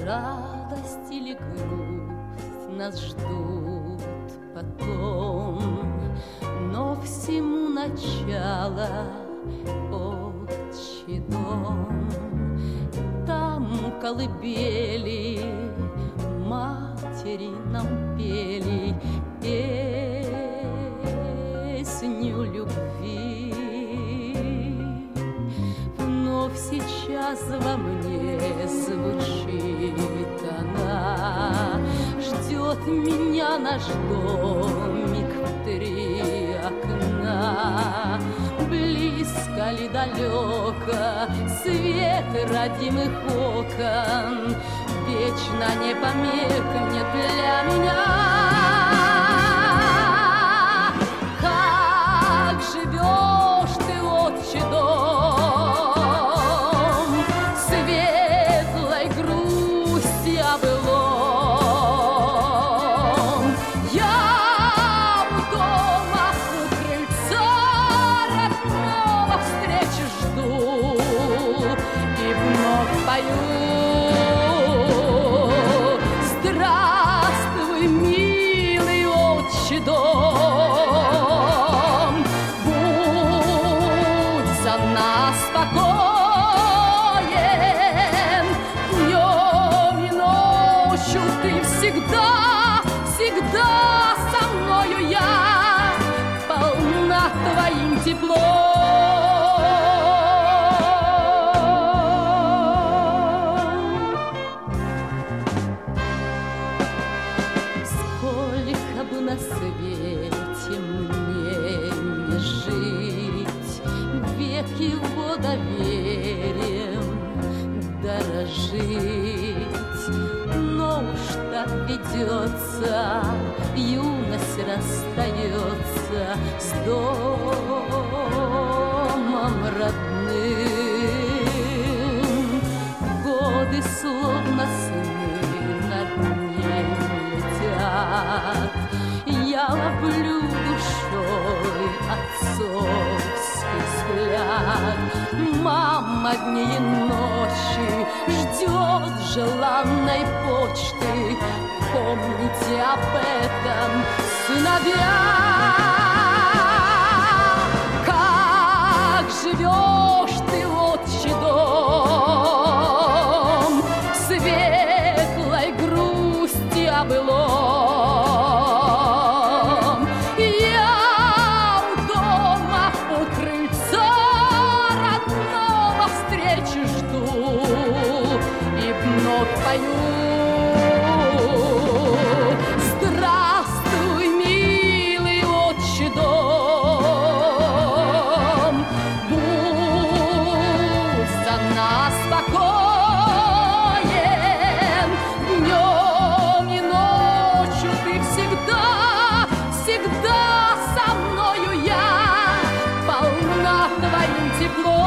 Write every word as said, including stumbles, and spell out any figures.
Радость или грусть нас ждут потом, но всему начало отчий дом. Там у колыбели матери нам пели песню любви. Вновь сейчас во мне звучит она, ждет меня наш домик в три окна. Близко ли далеко свет родимых окон, вечно не померкнет для меня. Как живешь ты, отче дом, светлой грусти о былом. Я у дома, у крыльца родного встречи жду и вновь пою. Здравствуй, милый отчий дом, будь за нас спокоен, днем и ночью ты всегда, всегда со мною я, полна твоим теплом. На свете мне не жить, век его доверием дорожить. Но уж так ведется, юность расстается с домом родным. Годы словно сны над ней летят, я ловлю душой отцовский взгляд. Мама дни и ночи ждет желанной почты. Помните об этом, сыновья. Как живешь ты, отчий дом, светлой грусти о былом. Пою. Здравствуй, милый отчий дом, будь за нас спокоен, днем и ночью ты всегда, всегда со мною я, полна твоим теплом.